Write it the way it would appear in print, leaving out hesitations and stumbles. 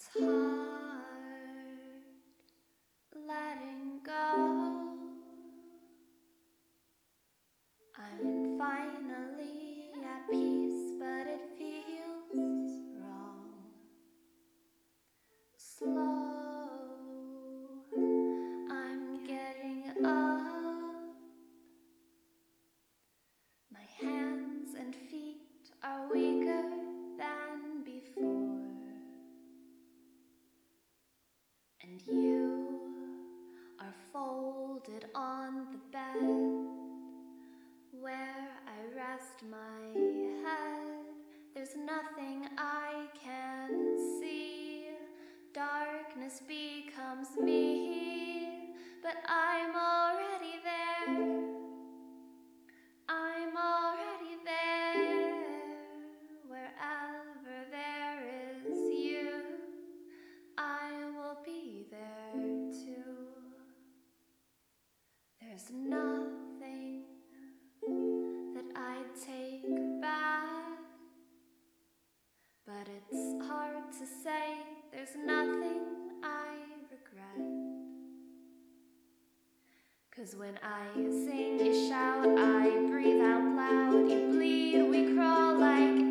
It's hard letting go. I'm finally at peace, but it feels wrong. Slow, I'm getting up. My hands and feet are weaker than before. And you are folded on the bed where I rest my head. There's nothing I can see. Darkness becomes me, but I'm already there. I'm already there. Wherever there is you, I will be there too. There's nothing that I'd take back, but it's hard to say. There's nothing I regret. 'Cause when I sing, you shout, I breathe out loud, you bleed, we crawl like